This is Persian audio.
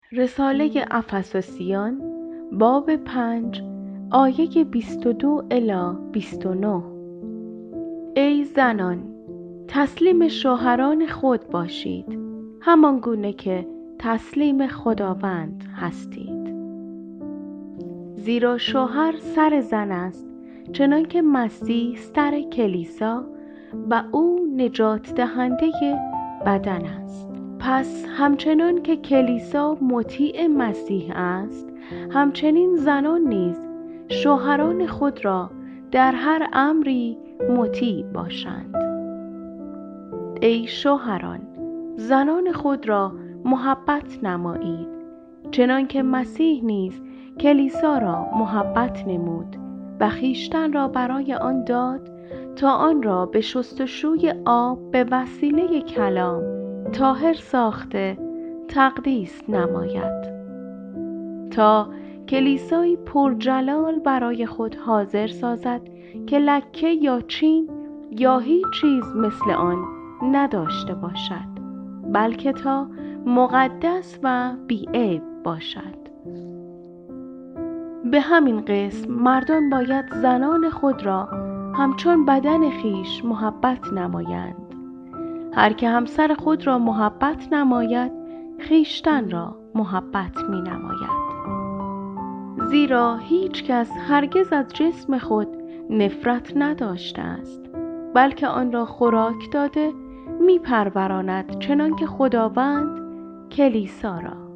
رساله افسوسیان باب 5 آیه 22 الی 29. ای زنان، تسلیم شوهران خود باشید، همان گونه که تسلیم خداوند هستید. زیرا شوهر سر زن است، چنان که مسیح سر کلیسا و او نجات دهنده بدن است. پس همچنان که کلیسا مطیع مسیح است، همچنین زنان نیز شوهران خود را در هر امری مطیع باشند. ای شوهران، زنان خود را محبت نمایید، چنان که مسیح نیز کلیسا را محبت نمود و خویشتن را برای آن داد تا آن را به شستشوی آب به وسیله کلام طاهر ساخته تقدیس نماید، تا کلیسایی پرجلال برای خود حاضر سازد که لکه یا چین یا هیچ چیز مثل آن نداشته باشد، بلکه تا مقدس و بی‌عیب باشد. به همین قسم مردان باید زنان خود را همچون بدن خویش محبت نمایند. هر که همسر خود را محبت نماید، خویشتن را محبت می نماید. زیرا هیچ کس هرگز از جسم خود نفرت نداشته است، بلکه آن را خوراک داده می پروراند، چنان که خداوند کلیسا را.